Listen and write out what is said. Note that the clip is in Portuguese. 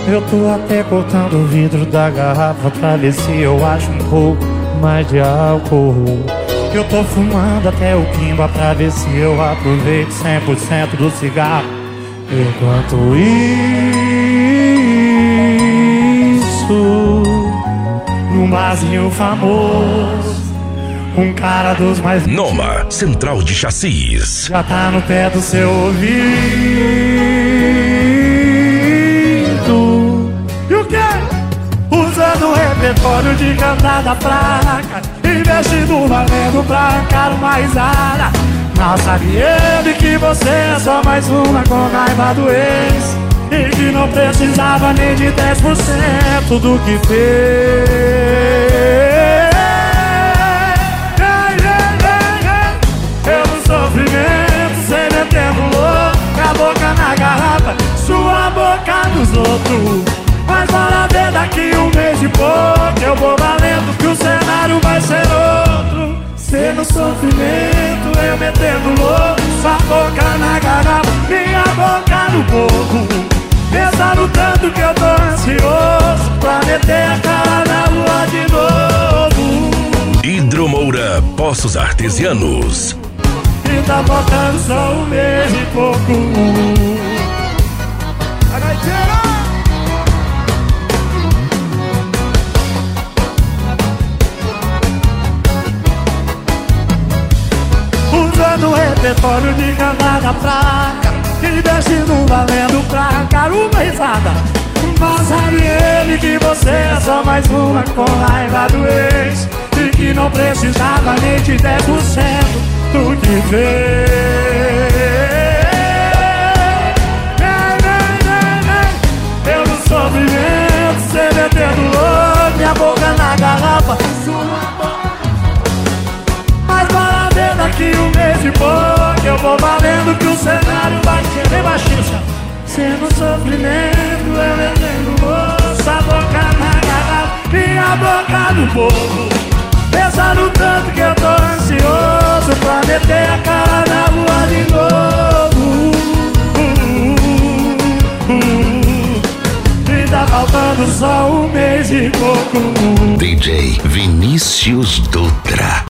Eu tô até cortando o vidro da garrafa pra ver se eu acho um pouco mais de álcool. Eu tô fumando até o quimba pra ver se eu aproveito 100% do cigarro. Enquanto isso, num barzinho famoso, um cara dos mais... Noma, Central de Chassis. Já tá no pé do seu ouvido. E o quê? Usando o repertório de cantada fraca, investindo valendo pra arrancar uma risada. Mal sabe ele que você é só mais uma com raiva do ex, e que não precisava nem de 10% do que fez. Pelo sofrimento, cê metendo louco, a boca na garrafa, sua boca nos outros. Mas bora ver daqui um mês e pouco, eu vou valendo que o cenário vai ser outro. Cê no sofrimento, eu metendo louco, sua boca na garrafa, minha boca no boco. Pensando tanto que eu tô ansioso pra meter a cara na lua de novo. Hidromoura, Poços Artesianos. E tá faltando só um mês e pouco. Usando o repertório de cantada fraca, investindo valendo pra arrancar uma risada. Mas sabe ele que você é só mais uma com raiva do ex, e que não precisava nem de 10% do que fez. Eu no sofrimento, cê metendo louco, minha boca na garrafa, sua boca. Mas bora ver daqui um mês e pouco, eu vou valendo que o cenário vai ser bem baixinho. Cê no sofrimento, eu metendo louco, a boca na garrafa, minha boca no povo. Pensando tanto que eu tô ansioso pra meter a cara na rua de novo. E tá faltando só um mês e pouco. DJ Vinícius Dutra.